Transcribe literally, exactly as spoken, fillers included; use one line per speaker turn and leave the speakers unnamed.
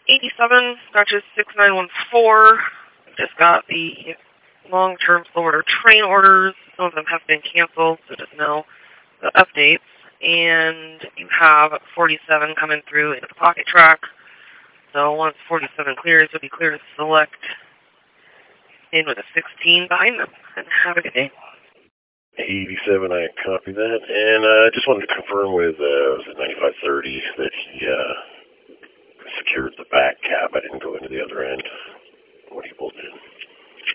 eighty-seven, Dutchess six nine one four. Just got the long-term slow order train orders. Some of them have been canceled, so just know the updates. And you have forty-seven coming through into the pocket track. So once forty-seven clears, you'll be clear to select in with a sixteen behind them. And have a good day.
eighty-seven, I copy that. And I uh, just wanted to confirm with uh, was it ninety-five thirty that he uh, secured the back cab. I didn't go into the other end when he pulled in.